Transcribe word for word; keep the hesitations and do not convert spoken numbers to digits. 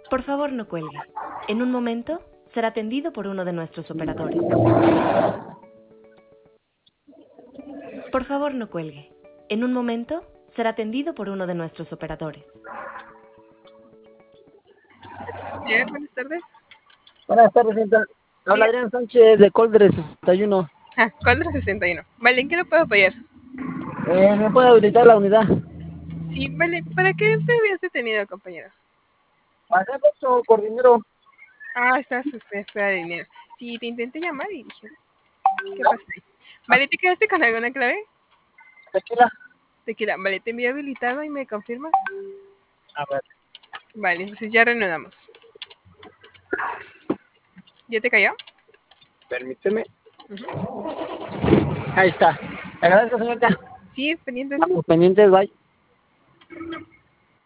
Por favor, no cuelgue. En un momento será atendido por uno de nuestros operadores. Por favor, no cuelgue. En un momento será atendido por uno de nuestros operadores. Bien, buenas tardes. Buenas tardes, señorita. Habla Sí. Adrián Sánchez de Coldre sesenta y uno. Ah, Condra sesenta y uno. Vale, ¿en qué lo puedo apoyar? Eh, ¿Me puede habilitar la unidad? Sí, vale. ¿Para qué te habías detenido, compañero? Pasé mucho por dinero. Ah, estás usted fuera de dinero. Sí, te intenté llamar y dije, ¿qué pasa ahí? Vale, ¿te quedaste con alguna clave? Tequila. Tequila. Vale, te envío habilitado y me confirmas. A ver. Vale, entonces ya reanudamos. ¿Ya te cayó? Permíteme. Uh-huh. Ahí está. Le agradezco, señorita. Sí, pendientes. Estamos pendientes, bye.